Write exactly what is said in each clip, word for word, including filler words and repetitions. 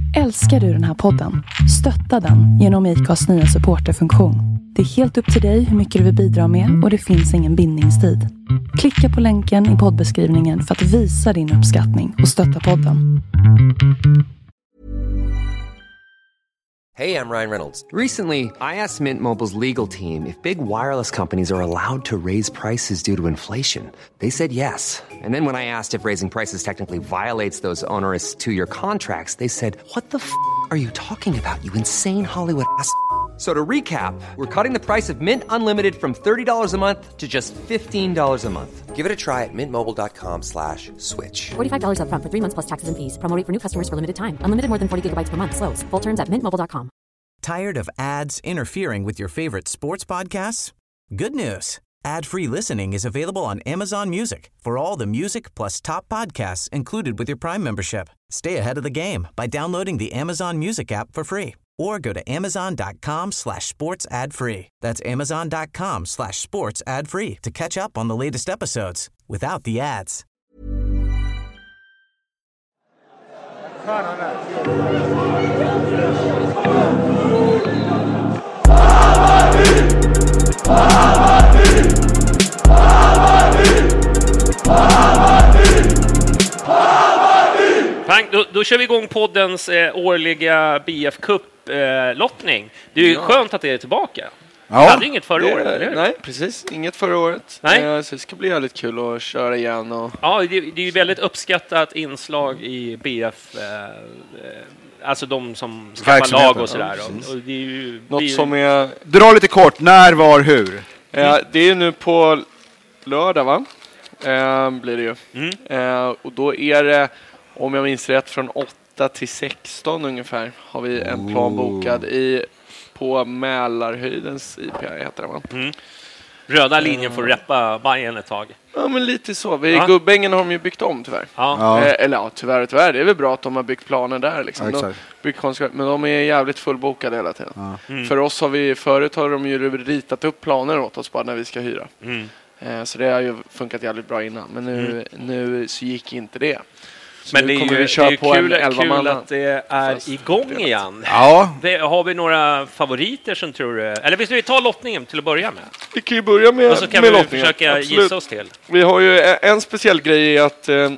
Älskar du den här podden? Stötta den genom I C A:s nya supporterfunktion. Det är helt upp till dig hur mycket du vill bidra med och det finns ingen bindningstid. Klicka på länken i poddbeskrivningen för att visa din uppskattning och stötta podden. Hey, I'm Ryan Reynolds. Recently, I asked Mint Mobile's legal team if big wireless companies are allowed to raise prices due to inflation. They said yes. And then when I asked if raising prices technically violates those onerous two-year contracts, they said, what the f*** are you talking about, you insane Hollywood ass f- So to recap, we're cutting the price of Mint Unlimited from thirty dollars a month to just fifteen dollars a month. Give it a try at mintmobile.com slash switch. forty-five dollars up front for three months plus taxes and fees. Promo rate for new customers for limited time. Unlimited more than forty gigabytes per month. Slows full terms at mint mobile dot com. Tired of ads interfering with your favorite sports podcasts? Good news. Ad-free listening is available on Amazon Music for all the music plus top podcasts included with your Prime membership. Stay ahead of the game by downloading the Amazon Music app for free or go to amazon.com slash sports ad free. That's amazon.com slash sports ad free to catch up on the latest episodes without the ads. Pang, då, då kör vi igång poddens eh, årliga B F Cup-lottning. Eh, det är ju ja. skönt att det är tillbaka. Ja. Vi hade inget förra det, året, eller? Nej, precis. Inget förra året. Nej. Eh, så det ska bli väldigt kul att köra igen. Och... Ja, det, det är ju väldigt uppskattat inslag i B F. Eh, alltså de som skaffar lag och sådär. Ja, och det är ju, Något vi... som är... Dra lite kort, när, var, hur? Eh, det är nu på lördag, va? Eh, blir det ju. Mm. Eh, och då är det, om jag minns rätt, från åtta till sexton ungefär har vi en plan bokad i, på Mälarhöjdens I P A heter det, va? Mm. Röda linjen får reppa Bayern ett tag. Ja, men lite så. Vi, ja. Gubbängen har de ju byggt om tyvärr. Ja. Eh, eller ja, tyvärr och tyvärr. Det är väl bra att de har byggt planer där. Liksom. Ja, de byggt konsekvent, men de är jävligt fullbokade hela tiden. Ja. Mm. För oss har vi, förut har de ju ritat upp planer åt oss bara när vi ska hyra. Mm. Eh, så det har ju funkat jävligt bra innan. Men nu, mm. nu så gick inte det. Så men det är ju, vi köra det är på kul, en kul att det är Fast igång det. igen. Ja. Det, har vi några favoriter som tror du... Eller visst vi tar lottningen till att börja med? Vi kan ju börja med, och så kan med vi lottningen. försöka Absolut. gissa oss till. Vi har ju en speciell grej i att eh,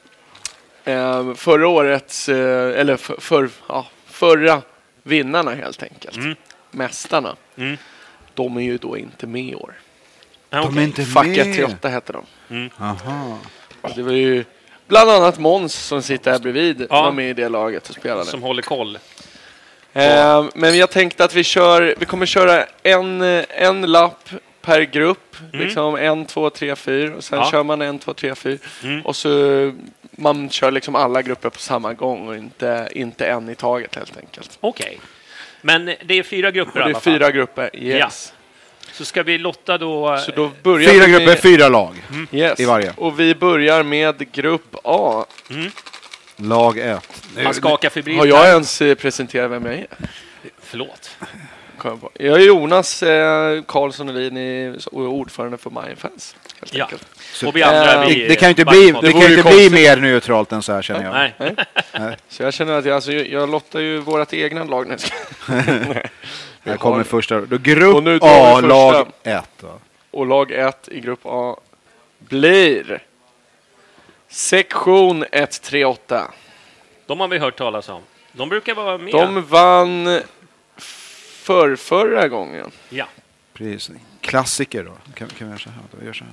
förra årets... Eh, eller för, för, ja, förra vinnarna helt enkelt. Mm. Mästarna. Mm. De är ju då inte med i år. Ah, okay. De är inte med. Fack ett till åtta heter de. Mm. Aha. Det var ju... Bland annat Måns som sitter här bredvid ja. var med i det laget och spelade. Som håller koll. Eh, men jag tänkte att vi kör, vi kommer köra en, en lapp per grupp. Mm. Liksom en, två, tre, fyra. Och sen ja. kör man en, två, tre, fyra. Mm. Och så man kör liksom alla grupper på samma gång och inte, inte en i taget helt enkelt. Okej. Okay. Men det är fyra grupper i alla fall. Det är fyra grupper, yes. Ja. Så ska vi lotta då... Så då börjar fyra vi grupper, med... fyra lag mm. yes. i varje. Och vi börjar med grupp A. Mm. Lag ett. Man skakar febrilt. Har jag ens presenterat vem jag är? Förlåt. Jag är Jonas eh, Karlsson Elin i, och ordförande för Mindfans. Ja. Så vi andra, äh, vi det, det kan ju inte bli, det kan inte bli mer neutralt än så här, känner jag. Nej. Nej. Nej. Så jag känner att jag, alltså, jag lottar ju vårat egna lag nu. Jag kommer första. Då grupp nu A, lag ett. Då. Och lag ett i grupp A blir sektion ett tre åtta. De har vi hört talas om. De brukar vara med. De vann för förra gången. Ja. Precis. Klassiker då. Kan, kan vi göra så här? Då gör så här.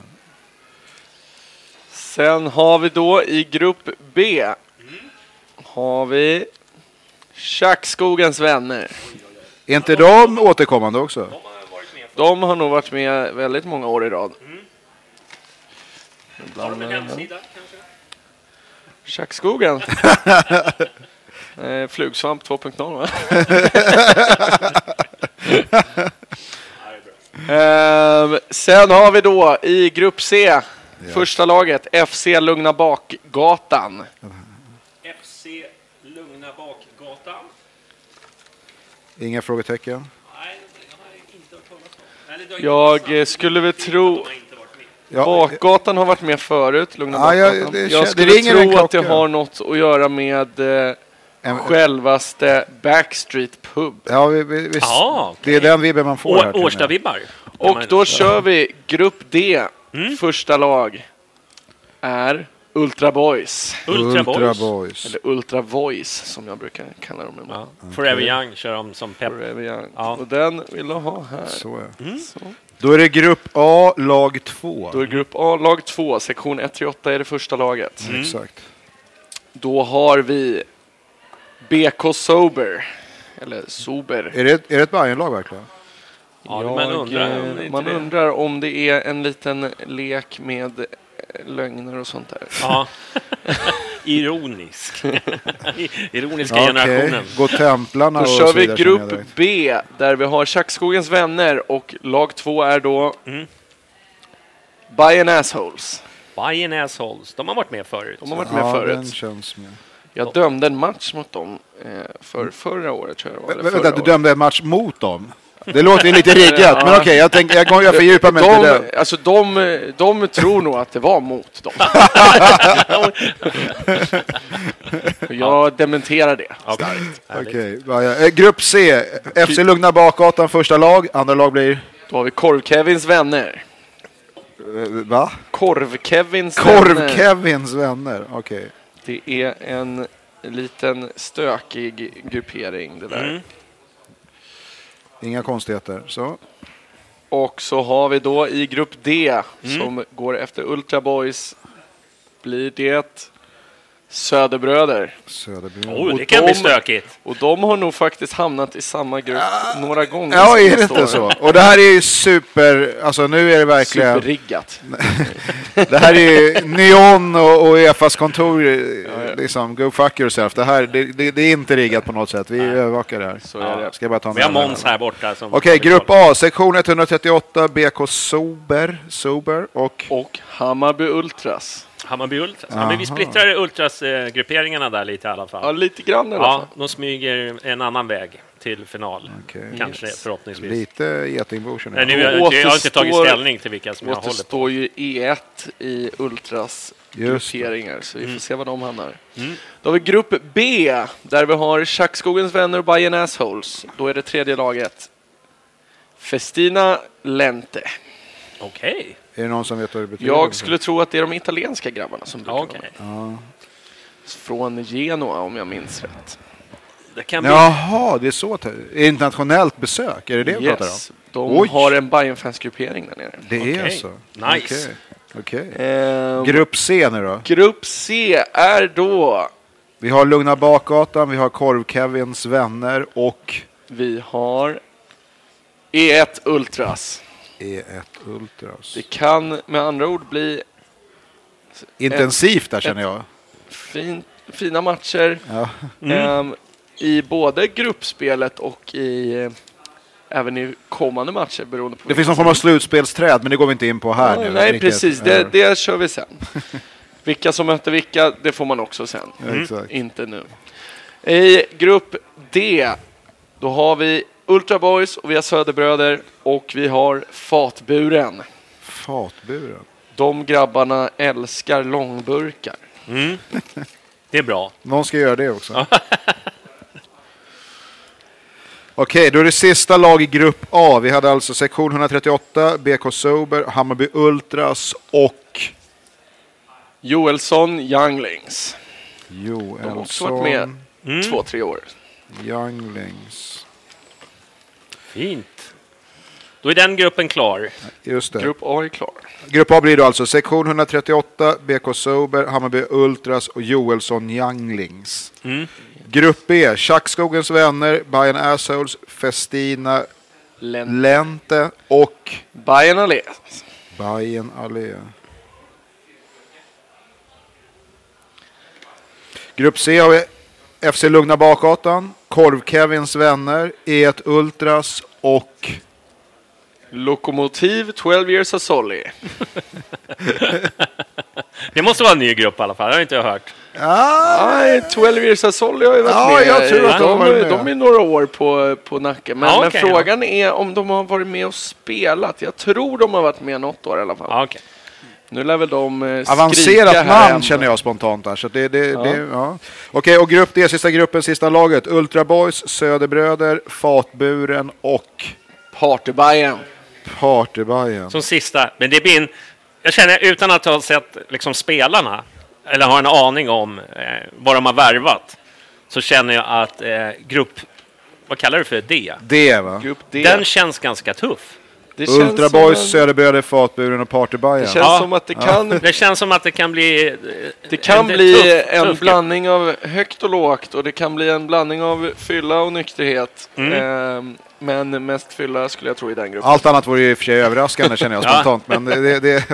Sen har vi då i grupp B mm. har vi Tjackskogens vänner. Är inte de återkommande också? De har, varit med de har nog varit med väldigt många år i rad. Mm. Har de en hemsida kanske? Tjackskogen. eh, Flugsvamp två punkt noll, va? eh, sen har vi då i grupp C ja. första laget F C Lugna Bakgatan. F C Lugna Bakgatan. Inga frågetecken. Nej, jag har inte hört talas om. Jag skulle väl tro... Ja. Bakgatan har varit med förut. Lugna ja, Bakgatan. Ja, det, jag det skulle tro att det har något att göra med... En, Självaste Backstreet Pub. Ja, vi, vi, vi, ah, okay. Det är den vibben man får. Å, Årsta-vibbar. Och då kör vi Grupp D. Mm. Första lag är Ultra Boys. Ultra Boys. Ultra Boys. Eller Ultra Voice som jag brukar kalla dem. Ja. Okay. Forever Young kör de som pepp. Forever Young. Ja. Och den vill jag ha här. Så, ja. Mm. Så. Då är det Grupp A, lag två. Då är det Grupp A, lag två. Sektion ett till åtta är det första laget. Mm. Exakt. Då har vi B K Sober. Eller Sober. Är det, är det ett Bayern-lag verkligen? Ja, jag, man undrar, man undrar om det är en liten lek med lögner och sånt där. Ja. Ironisk. Ironiska okay. generationen. Gå templarna. Då kör vi Grupp B där vi har Tjackskogens vänner och lag två är då mm. Bayern Assholes. Bayern Assholes. De har varit med förut. De har varit med ja, förut. Den känns med. Jag dömde en match mot dem för förra året tror jag. Eller förra Vänta, du dömde en match mot dem? Det låter ju lite riggat, ja. Men okej, okay, jag tänker jag går jag fördjupar mig de, inte det. Alltså de, de tror nog att det var mot dem. Jag dementerar det. Okej. Okay. Okay. Grupp C, F C Lugna Bakgatan första lag, andra lag blir då har vi Korv-Kevins vänner. Va? Korv-Kevins vänner. Korv-Kevins vänner. Okej. Okay. Det är en liten stökig gruppering det där. Mm. Inga konstigheter. Så. Och så har vi då i grupp D mm. som går efter Ultra Boys blir det Söderbröder. Söderbröder. Oh, det kan de, bli stökigt. Och de har nog faktiskt hamnat i samma grupp ja. några gånger. Ja, är det inte så? Och det här är ju super, alltså nu är det verkligen superriggat. Det här är ju Neon och, och E F A:s kontor ja, liksom, go fuck yourself. Det här, det, det, det är inte riggat på något sätt. Vi övervakar det här. Så är det. Ska jag bara ta Vi har Måns här borta. Okej, okay, grupp A, sektion etthundratrettioåtta, B K Sober, Sober och... Och Hammarby Ultras. Hammarby Ultras. Ja, men vi splittrar Ultras-grupperingarna där lite i alla fall. Ja, lite grann i alla fall. Ja, de smyger en annan väg till final. Okay. Kanske, yes. Förhoppningsvis. Lite getingborsen. Nej, nu, jag, jag har inte tagit ställning till vilka som jag håller på. Det står ju E ett i Ultras grupperingar, så vi får mm. se vad de hamnar. Mm. Då har vi grupp B, där vi har Tjackskogens vänner och Bayern Assholes. Då är det tredje laget. Festina Lente. Okej. Okay. Är det någon som vet vad det betyder? Jag skulle tro att det är de italienska grabbarna som brukar okay. vara. Från Genoa om jag minns rätt. Det kan Jaha, det är så. Internationellt besök, är det det yes. du pratar om? De Oj. har en Bayern-fansgruppering där nere. Det okay. är så? Nice. Okay. Okay. Um, grupp C nu då? Grupp C är då... Vi har Lugna Bakgatan, vi har Korv-Kevins vänner och... Vi har E ett Ultras. E ett Ultras. Det kan med andra ord bli... Intensivt där känner jag. Fin, fina matcher. Ja. Mm. Um, I både gruppspelet och i... Uh, även i kommande matcher beroende på... Det finns någon form av slutspelsträd, men det går vi inte in på här ja, nu. Nej, precis. Det, det kör vi sen. Vilka som möter vilka, det får man också sen. Mm. Inte nu. I grupp D, då har vi Ultra Boys och vi har Söderbröder och vi har Fatburen. Fatburen? De grabbarna älskar långburkar. Mm. Det är bra. Någon ska göra det också. Okej, då är det sista lag i grupp A. Vi hade alltså sektion etthundratrettioåtta, B K Sober, Hammarby Ultras och... Joelsson Younglings. Joelsson... De har också varit med mm. två, tre år. Younglings. Fint. Då är den gruppen klar. Just det. Grupp A är klar. Grupp A blir då alltså sektion etthundratrettioåtta, B K Sober, Hammarby Ultras och Joelsson Younglings. Mm. Grupp B, Tjackskogens vänner, Bayern Assholes, Festina Lente, Lente och Bayern Allé. Bayern Allé. Grupp C har vi F C Lugna Bakgatan, Korv-Kevins vänner, E ett Ultras och Lokomotiv tolv years of Solly. Det måste vara en ny grupp i alla fall, det har inte jag hört. Ah, Nej, tolv years of Solly har ju varit ah, med. Jag tror att de, de, de, de är några år på, på nacken. Men, ah, men okay, frågan ja. är om de har varit med och spelat. Jag tror de har varit med något år i alla fall. Ah, okay. Nu lär väl de eh, avancerat namn hem. Känner jag spontant där. Så det, det, ja. det, ja. Okej, och grupp D, sista gruppen, sista laget. Ultra Boys, Söderbröder, Fatburen och Partybajen. Partybajen. Som sista. Men det blir en, jag känner utan att ha sett liksom, spelarna eller har en aning om eh, vad de har värvat, så känner jag att eh, grupp, vad kallar du för D? D, va? Grupp D. Den känns ganska tuff. Det Ultra Boys, en... Söderbröder, Fatburen och Partybajen. Det känns ja. som att det kan... Det känns som att det kan bli... Det kan en, bli tuff, en tuff blandning av högt och lågt, och det kan bli en blandning av fylla och nykterhet. Mm. Eh, men mest fylla skulle jag tro i den gruppen. Allt annat vore ju i och för sig överraskande känner jag spontant. Men det... det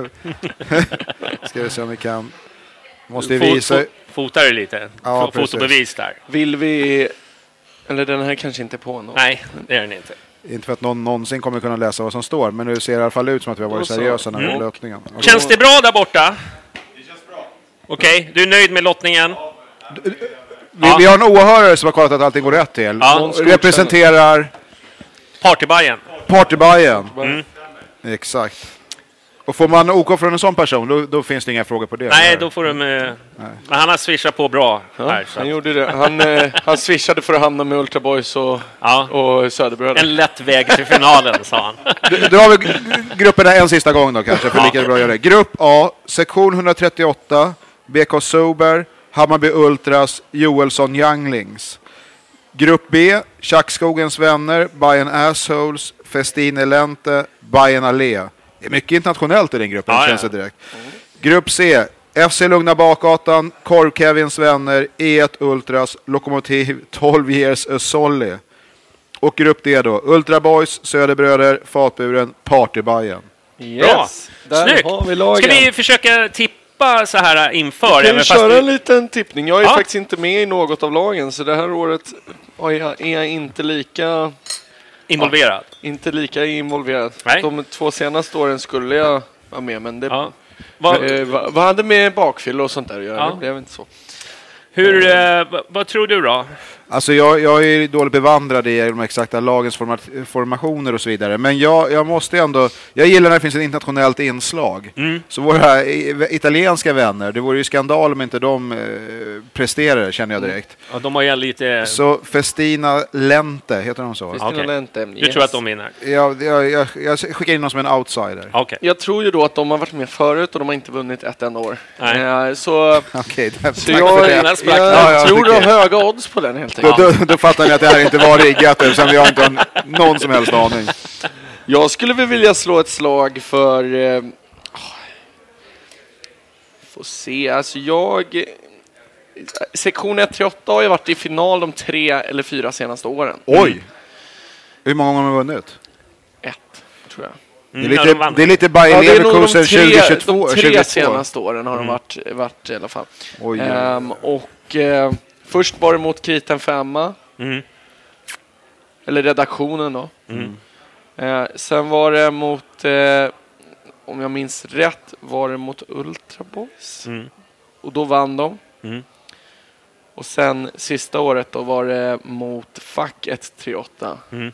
ska vi se om vi kan... Måste ju visa... Fot, fotar det lite. Ja, fotobevis där. Vill vi... Eller den här kanske inte på något. Nej, det är den inte. Inte för att någon någonsin kommer kunna läsa vad som står, men nu ser det i alla fall ut som att vi har varit seriösa när vi mm. lottningen. Okay. Känns det bra där borta? Det känns bra. Okej, okay. Du är nöjd med lottningen? Vi, ja. vi har en åhörare som har kollat att allting går rätt till. Ja. Representerar... Partybajen. Partybajen. Mm. Exakt. Och får man OK från en sån person, då, då finns det inga frågor på det. Nej, eller? Då får de... Eh, men han har swishat på bra. Ja, här, han gjorde det. Han, eh, han swishade för att hamna med Ultra Boys och, ja. och Söderbröder. En lätt väg till finalen, sa han. Då har vi grupperna en sista gång då kanske, för ja. lika bra att göra det. Grupp A, sektion etthundratrettioåtta, B K Sober, Hammarby Ultras, Joelsson Younglings. Grupp B, Tjackskogens vänner, Bayern Assholes, Festin Elente, Bayern Allé. Det är mycket internationellt i den gruppen, ja, känns det direkt. Mm. Grupp C, F C Lugna Bakgatan, Korv Kevins vänner, E ett Ultras, Lokomotiv, tolv years a Solly. Och grupp D då, Ultra Boys, Söderbröder, Fatburen, Partybajen. Yes, bra. Snyggt. Har vi lagen. Ska vi försöka tippa så här inför? Vi kan köra du... en liten tippning. Jag är ja. faktiskt inte med i något av lagen, så det här året är jag inte lika... Involverad? Ja, inte lika involverad. Nej. De två senaste åren skulle jag vara med, men det ja. vad, eh, vad, vad hade med bakfylla och sånt där att göra? Ja. Det blev inte så. Hur, eh, vad, vad tror du då? Alltså jag, jag är dåligt bevandrad i de exakta lagens format, formationer och så vidare. Men jag, jag måste ändå... Jag gillar när det finns ett internationellt inslag. Mm. Så våra italienska vänner, det vore ju skandal om inte de eh, presterar, känner jag direkt. Ja, de har ju lite... Så Festina Lente, heter de så? Festina okay. Lente, yes. Du tror att de vinner? Jag, jag, jag, jag skickar in dem som en outsider. Okay. Jag tror ju då att de har varit med förut och de har inte vunnit ett enda år. Nej. Så, okay, så jag, jag, jag, jag ja, tror du har höga odds på den helt enkelt. Då, då, då fattar ni att det här inte var riggat, utan vi har inte någon som helst aning. Jag skulle väl vilja slå ett slag för... Eh, får se, alltså jag... Sektion etthundratrettioåtta har ju varit i final de tre eller fyra senaste åren. Oj! Mm. Hur många gånger har de vunnit? Ett, tror jag. Mm. Det, är lite, det är lite Bayer ja, Leverkusen tjugohundratjugotvå. De tre senaste åren har mm. de varit, varit i alla fall. Oj, um, och uh, först var det mot Kriten femma. Mm. Eller redaktionen då. Mm. Uh, sen var det mot, uh, om jag minns rätt, var det mot Ultra Boys. Mm. Och då vann de. Mm. Och sen sista året då var det mot Fack etthundratrettioåtta. Mm.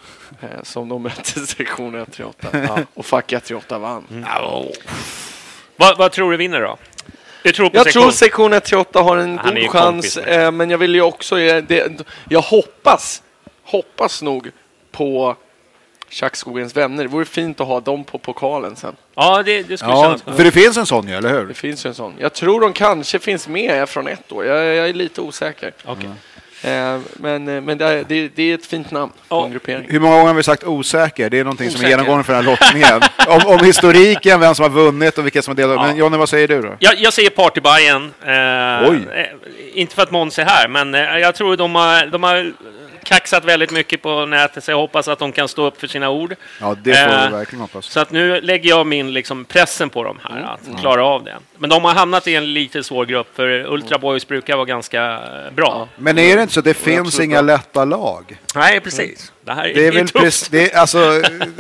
Som de mötte sektion etthundratrettioåtta. Ja. Och Fack etthundratrettioåtta vann. Mm. Oh. Vad, vad tror du vinner då? Jag tror, på jag sektion. tror sektion etthundratrettioåtta har en Han god chans. Eh, men jag vill ju också... Eh, det, jag hoppas, hoppas nog på Tjackskogens vänner. Det vore fint att ha dem på pokalen sen. Ja, det, det skulle ja, kännas. För det finns en sån ju, eller hur? Det finns en sån. Jag tror de kanske finns med från ett år. Jag, jag är lite osäker. Okej. Okay. Eh, men men det, det, det är ett fint namn på oh. en gruppering. Hur många gånger har vi sagt osäker? Det är någonting osäker. Som är genomgående för den här lottningen. om, om historiken, vem som har vunnit och vilka som har delat. Ja. Men Jonny, vad säger du då? Jag, jag säger Partybajen. Eh, Oj. Eh, inte för att Måns är här, men eh, jag tror de har, de har kaxat väldigt mycket på nätet, så jag hoppas att de kan stå upp för sina ord. Ja, det får eh, vi verkligen hoppas. Så att nu lägger jag min liksom, pressen på dem här, mm. att mm. klara av det. Men de har hamnat i en lite svår grupp, för Ultra Boys brukar vara ganska bra. Ja. Men är det inte så att det finns inga lätta lag? Nej, precis. Det här är, det är väl precis, det är, alltså,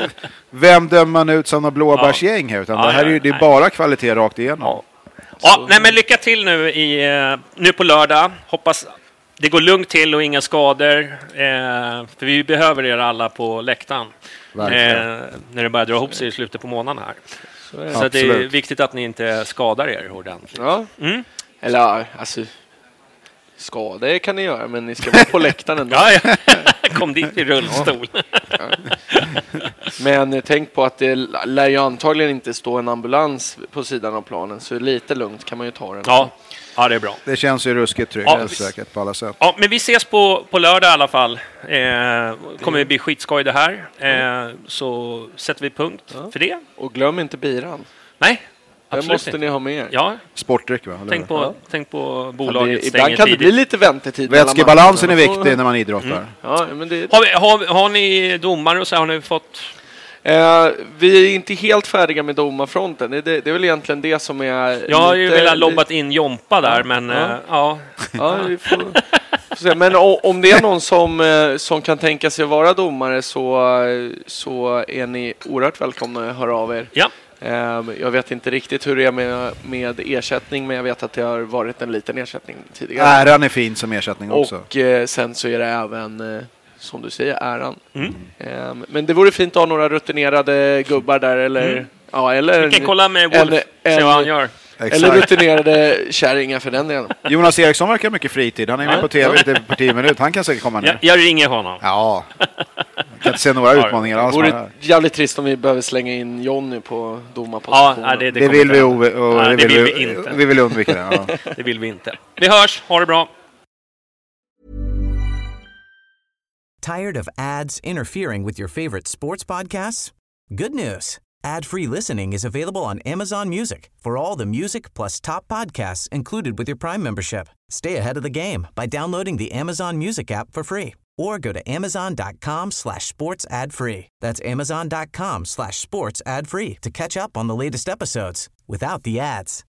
vem dömer man ut som några blåbärsgäng här? Utan ja, det här är ju det är bara kvalitet rakt igenom. Ja. Ja, nej, men lycka till nu, i, nu på lördag. Hoppas det går lugnt till och inga skador. Eh, för vi behöver er alla på läktaren. Eh, när det börjar dra ihop sig i slutet på månaden här. Så, är det. Så det är viktigt att ni inte skadar er ordentligt. Ja. Mm. Eller alltså, skada kan ni göra, men ni ska vara på läktaren ändå. Ja, ja. Kom dit i rullstol. Ja. Men tänk på att det lär ju antagligen inte stå en ambulans på sidan av planen, så lite lugnt kan man ju ta den. Ja, ja det är bra. Det känns ju ruskigt tryggt, ja, säkert på alla sätt. Ja, men vi ses på, på lördag i alla fall. Eh, kommer det bli skitskoj det här. Eh, så sätter vi punkt ja. för det. Och glöm inte biran. Nej. Det måste ni ha med er. Ja. Sportdryck, va? Tänk på, ja. tänk på bolaget ja, ibland kan tidigt. Det bli lite väntetid. Vätskebalansen är viktig när man idrottar. Mm. Ja, men det... har, vi, har, har ni domar och så har ni fått... Eh, vi är inte helt färdiga med domarfronten. Det, det, det är väl egentligen det som är... Jag har ju velat lobbat in Jompa där, ja. men ja. Eh, ja. ja vi får, får se. Men om det är någon som, eh, som kan tänka sig att vara domare så, så är ni oerhört välkomna att höra av er. Ja. Jag vet inte riktigt hur det är med, med ersättning, men jag vet att det har varit en liten ersättning tidigare. Äran är fin som ersättning också. Och eh, sen så är det även, eh, som du säger, äran. Mm. Eh, men det vore fint att ha några rutinerade gubbar där. Eller, mm. ja, eller, vi kan kolla med Wolf, se vad han gör. Exakt. Eller rutinerade kärringar för den delen. Jonas Eriksson verkar mycket fritid. Han är med ja. på tv lite på tio minuter. Han kan säkert komma ner. Jag, jag ringer honom. Ja. Jag kan inte se några ja. utmaningar alls. Det vore jävligt trist om vi behöver slänga in Jonny på domarpositionen. Ja, det, det, det vill vi och, och ja, det, det vill vi, vi inte. Vi vill undvika det. Ja. Det vill vi inte. Vi hörs. Ha det bra. Tired of ads interfering with your favorite sports podcasts? Good news. Ad-free listening is available on Amazon Music for all the music plus top podcasts included with your Prime membership. Stay ahead of the game by downloading the Amazon Music app for free or go to amazon.com slash sports ad free. That's amazon.com slash sports ad free to catch up on the latest episodes without the ads.